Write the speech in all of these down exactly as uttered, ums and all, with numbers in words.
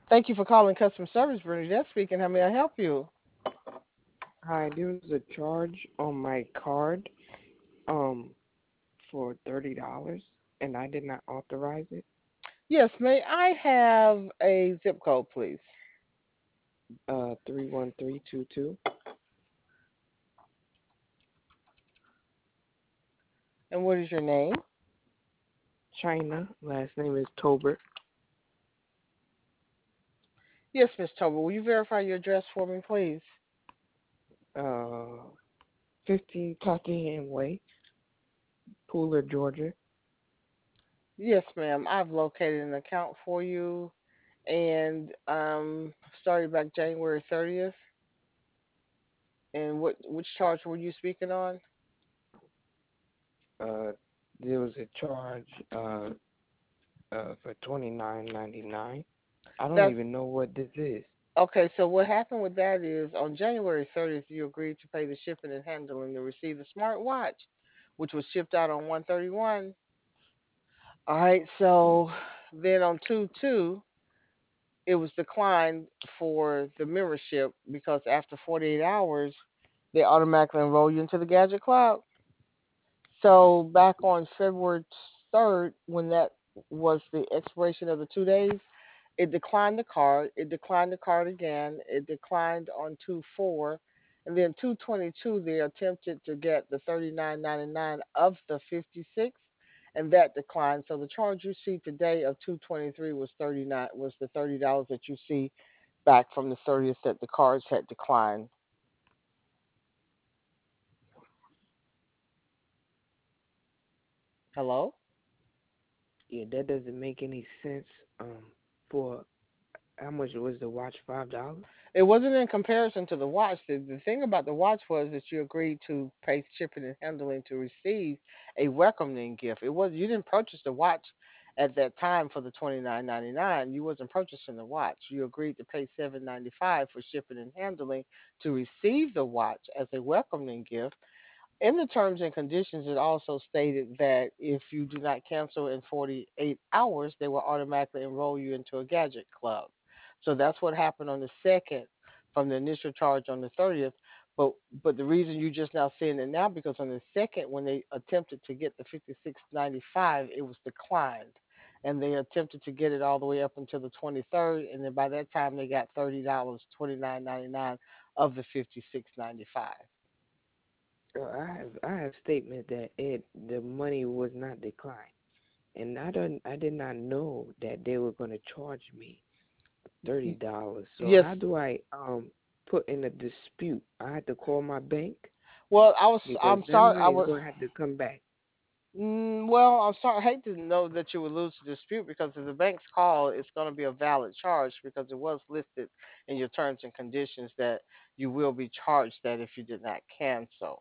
Thank you for calling customer service, Bernadette speaking. How may I help you? Hi, there was a charge on my card um for thirty dollars and I did not authorize it. Yes, may I have a zip code, please? Uh three one three two two. And what is your name? China. Last name is Tobert. Yes, Miss Tober. Will you verify your address for me, please? Uh fifteen Tottenham Way, Pooler, Georgia. Yes, ma'am. I've located an account for you and um started back January thirtieth. And what which charge were you speaking on? Uh there was a charge uh uh for twenty nine ninety nine. I don't That's even know what this is. okay. So what happened with that is on January thirtieth, you agreed to pay the shipping and handling to receive the smartwatch, which was shipped out on one thirty-one. All right. So then on two two, it was declined for the membership because after forty-eight hours, they automatically enroll you into the Gadget Club. So back on February third, when that was the expiration of the two days, it declined the card. It declined the card again. It declined on two four. And then two twenty-two, they attempted to get the thirty-nine ninety-nine of the fifty-six, and that declined. So the charge you see today of two twenty-three was thirty-nine was the thirty dollars that you see back from the thirtieth that the cards had declined. Hello? Yeah, that doesn't make any sense. Um for how much was the watch? Five dollars? It wasn't in comparison to the watch. The, the thing about the watch was that you agreed to pay shipping and handling to receive a welcoming gift. It was you didn't purchase the watch at that time for the twenty nine ninety nine. You wasn't purchasing the watch. You agreed to pay seven ninety five for shipping and handling to receive the watch as a welcoming gift. In the terms and conditions, it also stated that if you do not cancel in forty-eight hours, they will automatically enroll you into a gadget club. So that's what happened on the second from the initial charge on the thirtieth. But but the reason you just now seeing it now because on the second when they attempted to get the fifty-six ninety-five, it was declined. And they attempted to get it all the way up until the twenty-third, and then by that time they got thirty dollars twenty-nine ninety-nine of the fifty-six ninety-five. Uh, I have I have statement that it the money was not declined, and I don't I did not know that they were gonna charge me thirty dollars. So how Yes. do I um put in a dispute? I had to call my bank Well, I was. because I'm that sorry. I money is was. gonna have to come back. Mm, well, I'm sorry. I hate to know that you would lose the dispute because if the bank's call, it's going to be a valid charge because it was listed in your terms and conditions that you will be charged that if you did not cancel.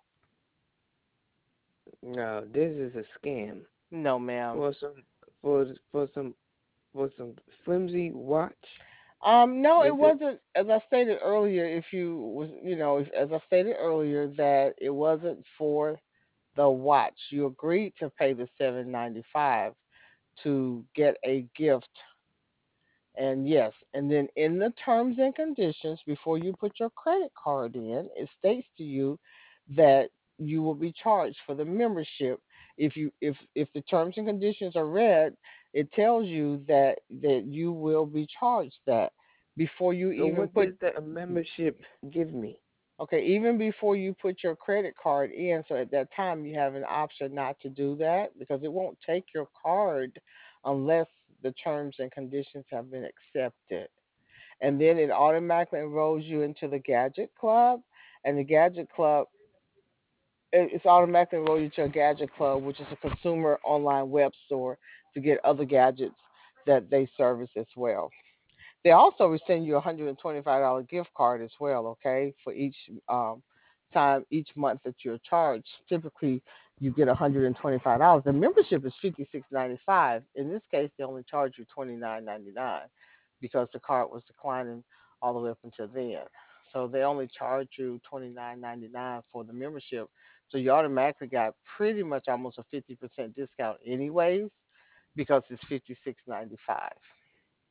No, this is a scam No, ma'am. for some for for some for some flimsy watch. Um, no, it This is wasn't. As I stated earlier, if you was, you know, if, as I stated earlier, that it wasn't for the watch. You agreed to pay the seven ninety five to get a gift. And yes, and then in the terms and conditions, before you put your credit card in, it states to you that you will be charged for the membership. If you if if the terms and conditions are read, it tells you that that you will be charged that before you so. even What put does the membership give me? okay, even before you put your credit card in, so at that time you have an option not to do that because it won't take your card unless the terms and conditions have been accepted. And then it automatically enrolls you into the Gadget Club, and the Gadget Club it- it's automatically enroll you to a Gadget Club, which is a consumer online web store to get other gadgets that they service as well. They also will send you a one hundred twenty-five dollars gift card as well, okay, for each um, time, each month that you're charged. Typically, you get one hundred twenty-five dollars. The membership is fifty-six ninety-five. In this case, they only charge you twenty-nine ninety-nine because the card was declining all the way up until then. So they only charge you twenty-nine ninety-nine for the membership. So you automatically got pretty much almost a fifty percent discount anyways because it's fifty-six ninety-five.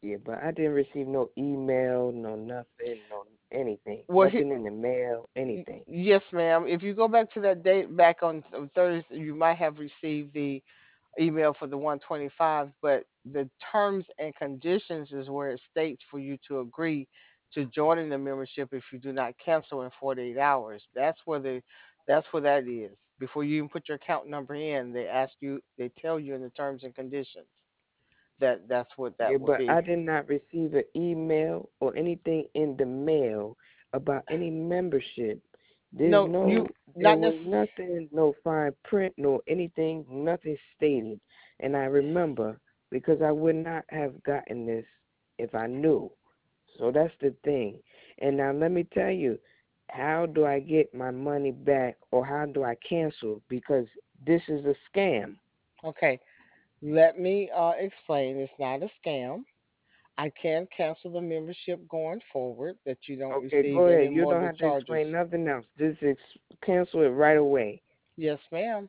Yeah, but I didn't receive no email, no nothing, no anything, Well, he, nothing in the mail, y- anything. yes, ma'am. If you go back to that date back on th- Thursday, you might have received the email for the one twenty-five, but the terms and conditions is where it states for you to agree to joining the membership if you do not cancel in forty-eight hours. That's where the that's where that is. Before you even put your account number in, they ask you, they tell you in the terms and conditions that that's what Yeah, that would but be. I did not receive an email or anything in the mail about any membership. There's No, you no, there not was necessarily. nothing, no fine print, no anything, nothing stated. And I remember because I would not have gotten this if I knew. So that's the thing. And now let me tell you, how do I get my money back or how do I cancel? Because this is a scam. Okay, let me uh, explain. It's not a scam. I can cancel the membership going forward that you don't Okay, receive go any ahead. You more of don't the have to charges. explain nothing else. Just ex- cancel it right away. Yes, ma'am.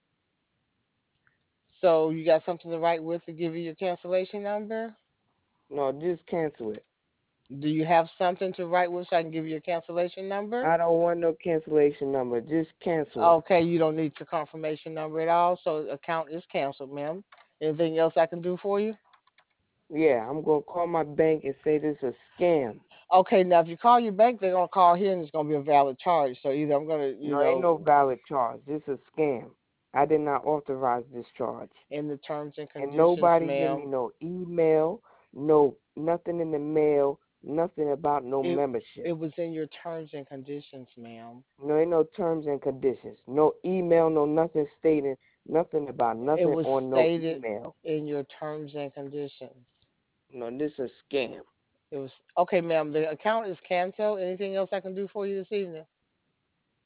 So you got something to write with to give you your cancellation number? No, just cancel it. Do you have something to write with so I can give you a cancellation number? I don't want no cancellation number. Just cancel it. Okay, you don't need your confirmation number at all, so the account is canceled, ma'am. Anything else I can do for you? Yeah, I'm gonna call my bank and say this is a scam. Okay, now if you call your bank, they're gonna call here and it's gonna be a valid charge. So either I'm gonna, you No, ain't know, no valid charge. This is a scam. I did not authorize this charge. in the terms and And conditions, nobody give me ma'am, no email, no nothing in the mail, nothing about no it membership. it was in your terms and conditions, ma'am. No, ain't no terms and conditions. No email, no nothing stating nothing about It nothing was on no stated email. in your terms and conditions. No, this is a scam. It was okay, ma'am. The account is canceled. Anything else I can do for you this evening?